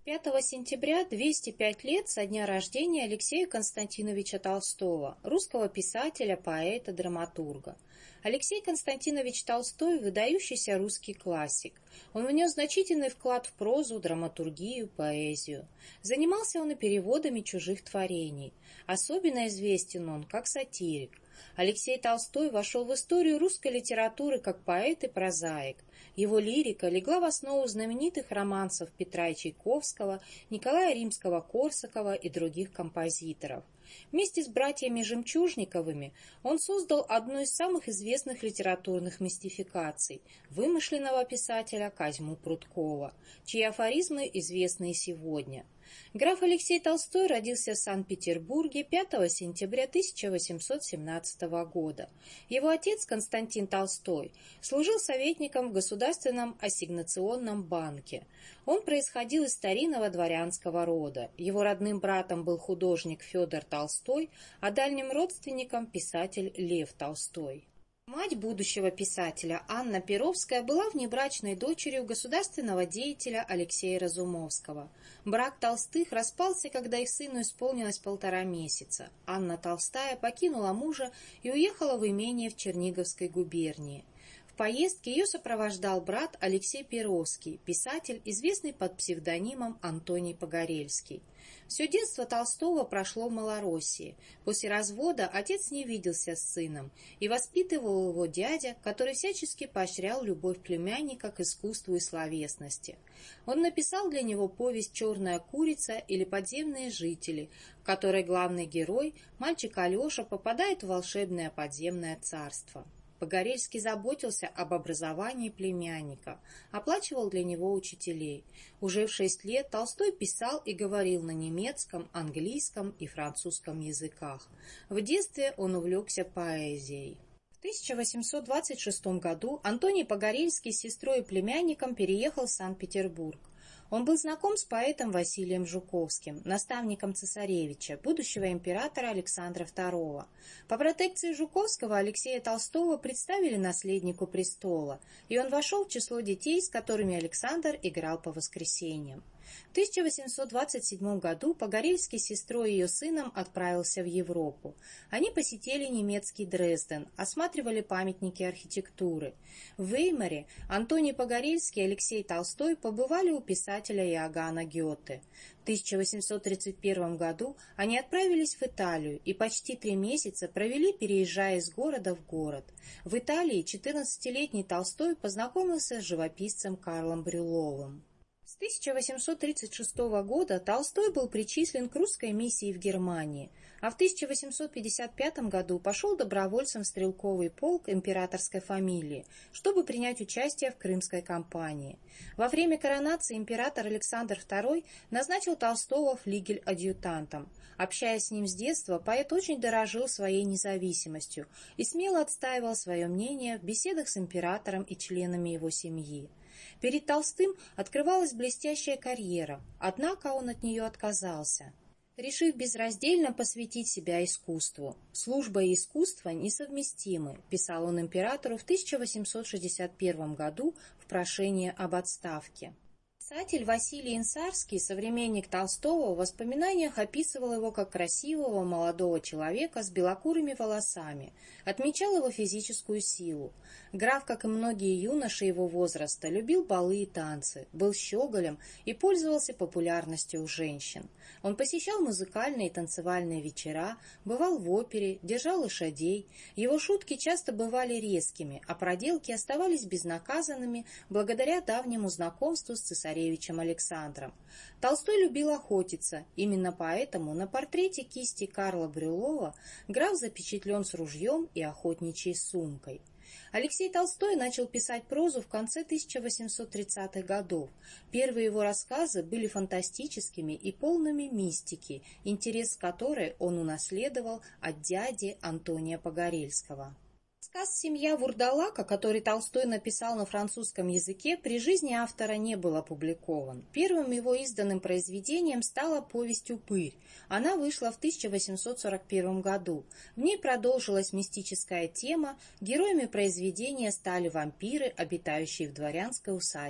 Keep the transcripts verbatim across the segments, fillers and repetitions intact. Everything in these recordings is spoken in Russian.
пятого сентября двести пять лет со дня рождения Алексея Константиновича Толстого, русского писателя, поэта, драматурга. Алексей Константинович Толстой – выдающийся русский классик. Он внес значительный вклад в прозу, драматургию, поэзию. Занимался он и переводами чужих творений. Особенно известен он как сатирик. Алексей Толстой вошел в историю русской литературы как поэт и прозаик. Его лирика легла в основу знаменитых романсов Петра и Чайковского, Николая Римского-Корсакова и других композиторов. Вместе с братьями Жемчужниковыми он создал одну из самых известных литературных мистификаций – вымышленного писателя Козьму Прудкова, чьи афоризмы известны и сегодня. Граф Алексей Толстой родился в Санкт-Петербурге пятого сентября тысяча восемьсот семнадцатого года. Его отец Константин Толстой служил советником в Государственном ассигнационном банке. Он происходил из старинного дворянского рода. Его родным братом был художник Федор Толстой, а дальним родственником писатель Лев Толстой. Мать будущего писателя Анна Перовская была внебрачной дочерью государственного деятеля Алексея Разумовского. Брак Толстых распался, когда их сыну исполнилось полтора месяца. Анна Толстая покинула мужа и уехала в имение в Черниговской губернии. В поездке ее сопровождал брат Алексей Перовский, писатель, известный под псевдонимом Антоний Погорельский. Все детство Толстого прошло в Малороссии. После развода отец не виделся с сыном, и воспитывал его дядя, который всячески поощрял любовь племянника к искусству и словесности. Он написал для него повесть «Черная курица» или «Подземные жители», в которой главный герой, мальчик Алеша, попадает в волшебное подземное царство. Погорельский заботился об образовании племянника, оплачивал для него учителей. Уже в шесть лет Толстой писал и говорил на немецком, английском и французском языках. В детстве он увлекся поэзией. В тысяча восемьсот двадцать шестом году Антоний Погорельский с сестрой и племянником переехал в Санкт-Петербург. Он был знаком с поэтом Василием Жуковским, наставником цесаревича, будущего императора Александра второго. По протекции Жуковского Алексея Толстого представили наследнику престола, и он вошел в число детей, с которыми Александр играл по воскресеньям. В тысяча восемьсот двадцать седьмом году Погорельский с сестрой и ее сыном отправился в Европу. Они посетили немецкий Дрезден, осматривали памятники архитектуры. В Веймаре Антоний Погорельский и Алексей Толстой побывали у писателя Иоганна Гёте. В тысяча восемьсот тридцать первом году они отправились в Италию и почти три месяца провели, переезжая из города в город. В Италии четырнадцатилетний Толстой познакомился с живописцем Карлом Брюловым. С тысяча восемьсот тридцать шестого года Толстой был причислен к русской миссии в Германии, а в тысяча восемьсот пятьдесят пятом году пошел добровольцем в стрелковый полк императорской фамилии, чтобы принять участие в Крымской кампании. Во время коронации император Александр второй назначил Толстого флигель-адъютантом. Общаясь с ним с детства, поэт очень дорожил своей независимостью и смело отстаивал свое мнение в беседах с императором и членами его семьи. Перед Толстым открывалась блестящая карьера, однако он от нее отказался, решив безраздельно посвятить себя искусству. «Служба и искусство несовместимы», писал он императору в тысяча восемьсот шестьдесят первом году в прошении об отставке. Писатель Василий Инсарский, современник Толстого, в воспоминаниях описывал его как красивого молодого человека с белокурыми волосами, отмечал его физическую силу. Граф, как и многие юноши его возраста, любил балы и танцы, был щеголем и пользовался популярностью у женщин. Он посещал музыкальные и танцевальные вечера, бывал в опере, держал лошадей. Его шутки часто бывали резкими, а проделки оставались безнаказанными благодаря давнему знакомству с цесаревичем Александром. Толстой любил охотиться, именно поэтому на портрете кисти Карла Брюлова граф запечатлен с ружьем и охотничьей сумкой. Алексей Толстой начал писать прозу в конце тысяча восемьсот тридцатых годов. Первые его рассказы были фантастическими и полными мистики, интерес к которой он унаследовал от дяди Антония Погорельского. Рассказ «Семья Вурдалака», который Толстой написал на французском языке, при жизни автора не был опубликован. Первым его изданным произведением стала повесть «Упырь». Она вышла в тысяча восемьсот сорок первом году. В ней продолжилась мистическая тема, героями произведения стали вампиры, обитающие в дворянской усадьбе.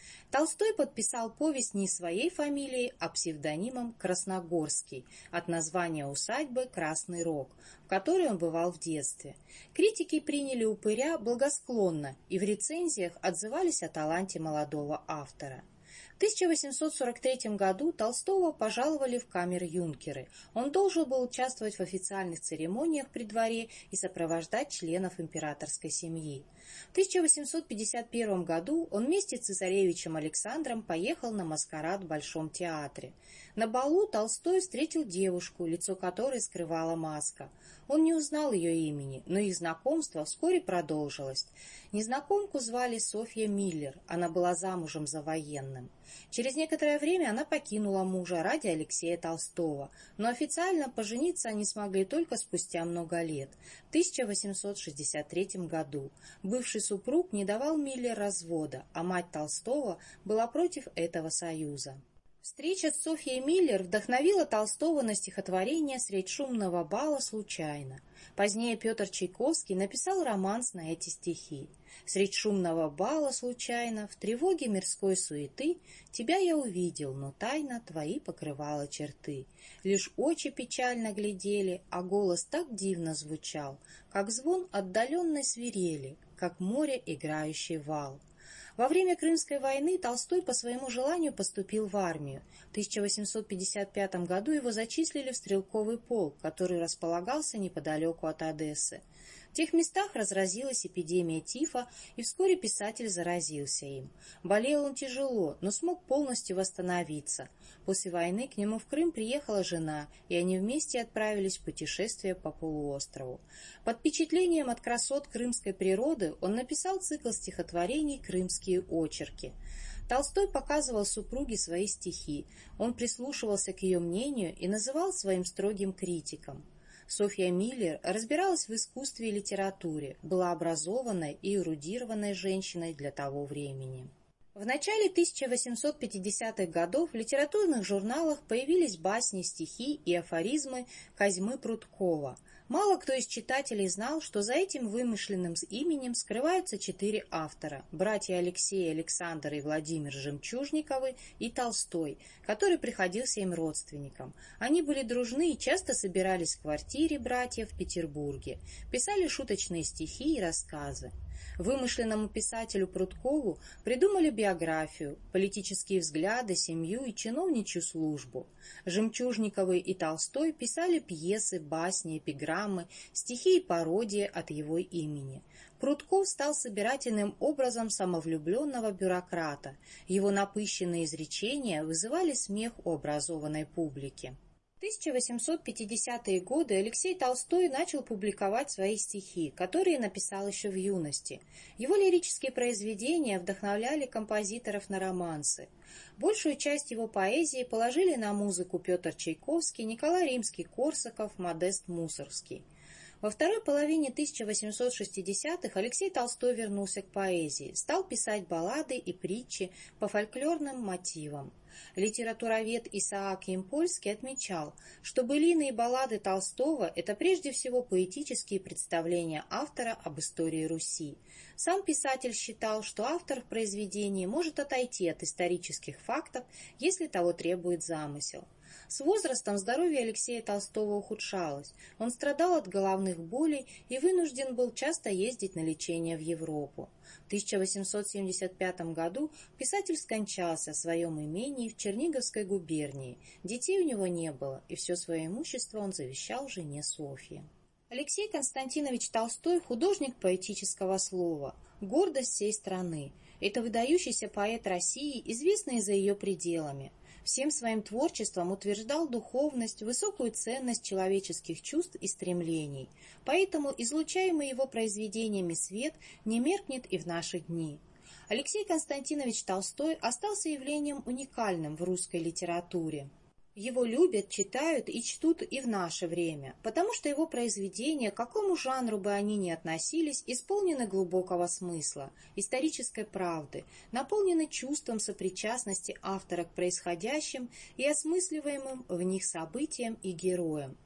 Толстой подписал повесть не своей фамилией, а псевдонимом Красногорский от названия усадьбы Красный Рог, в которой он бывал в детстве. Критики приняли упыря благосклонно и в рецензиях отзывались о таланте молодого автора. В тысяча восемьсот сорок третьем году Толстого пожаловали в камер-юнкеры. Он должен был участвовать в официальных церемониях при дворе и сопровождать членов императорской семьи. В тысяча восемьсот пятьдесят первом году он вместе с цесаревичем Александром поехал на маскарад в Большом театре. На балу Толстой встретил девушку, лицо которой скрывала маска. Он не узнал ее имени, но их знакомство вскоре продолжилось. Незнакомку звали Софья Миллер, она была замужем за военным. Через некоторое время она покинула мужа ради Алексея Толстого, но официально пожениться они смогли только спустя много лет, в тысяча восемьсот шестьдесят третьем году. Бывший супруг не давал Миллер развода, а мать Толстого была против этого союза. Встреча с Софьей Миллер вдохновила Толстого на стихотворение «Средь шумного бала случайно». Позднее Петр Чайковский написал романс на эти стихи. «Средь шумного бала случайно, в тревоге мирской суеты, тебя я увидел, но тайно твои покрывала черты. Лишь очи печально глядели, а голос так дивно звучал, как звон отдаленной свирели, как море играющий вал». Во время Крымской войны Толстой по своему желанию поступил в армию. В тысяча восемьсот пятьдесят пятом году его зачислили в стрелковый полк, который располагался неподалеку от Одессы. В тех местах разразилась эпидемия тифа, и вскоре писатель заразился им. Болел он тяжело, но смог полностью восстановиться. После войны к нему в Крым приехала жена, и они вместе отправились в путешествие по полуострову. Под впечатлением от красот крымской природы он написал цикл стихотворений «Крымские очерки». Толстой показывал супруге свои стихи, он прислушивался к ее мнению и называл своим строгим критиком. Софья Миллер разбиралась в искусстве и литературе, была образованной и эрудированной женщиной для того времени. В начале тысяча восемьсот пятидесятых годов в литературных журналах появились басни, стихи и афоризмы Козьмы Прудкова. Мало кто из читателей знал, что за этим вымышленным именем скрываются четыре автора – братья Алексей, Александр и Владимир Жемчужниковы и Толстой, который приходился им родственником. Они были дружны и часто собирались в квартире братьев в Петербурге, писали шуточные стихи и рассказы. Вымышленному писателю Прудкову придумали биографию, политические взгляды, семью и чиновничью службу. Жемчужниковы и Толстой писали пьесы, басни, эпиграммы, стихи и пародии от его имени. Прудков стал собирательным образом самовлюбленного бюрократа. Его напыщенные изречения вызывали смех у образованной публики. В тысяча восемьсот пятидесятые годы Алексей Толстой начал публиковать свои стихи, которые написал еще в юности. Его лирические произведения вдохновляли композиторов на романсы. Большую часть его поэзии положили на музыку Петр Чайковский, Николай Римский-Корсаков, Модест Мусоргский. Во второй половине тысяча восемьсот шестидесятых Алексей Толстой вернулся к поэзии, стал писать баллады и притчи по фольклорным мотивам. Литературовед Исаак Ямпольский отмечал, что былины и баллады Толстого – это прежде всего поэтические представления автора об истории Руси. Сам писатель считал, что автор в произведении может отойти от исторических фактов, если того требует замысел. С возрастом здоровье Алексея Толстого ухудшалось, он страдал от головных болей и вынужден был часто ездить на лечение в Европу. В тысяча восемьсот семьдесят пятом году писатель скончался в своем имении в Черниговской губернии. Детей у него не было, и все свое имущество он завещал жене Софье. Алексей Константинович Толстой – художник поэтического слова, гордость всей страны. Это выдающийся поэт России, известный за ее пределами. Всем своим творчеством утверждал духовность, высокую ценность человеческих чувств и стремлений. Поэтому излучаемый его произведениями свет не меркнет и в наши дни. Алексей Константинович Толстой остался явлением уникальным в русской литературе. Его любят, читают и чтут и в наше время, потому что его произведения, к какому жанру бы они ни относились, исполнены глубокого смысла, исторической правды, наполнены чувством сопричастности автора к происходящим и осмысливаемым в них событиям и героям.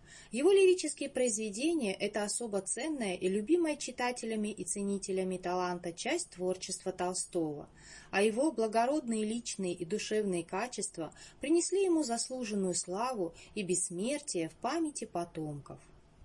Его лирические произведения – это особо ценная и любимая читателями и ценителями таланта часть творчества Толстого, а его благородные личные и душевные качества принесли ему заслуженную славу и бессмертие в памяти потомков.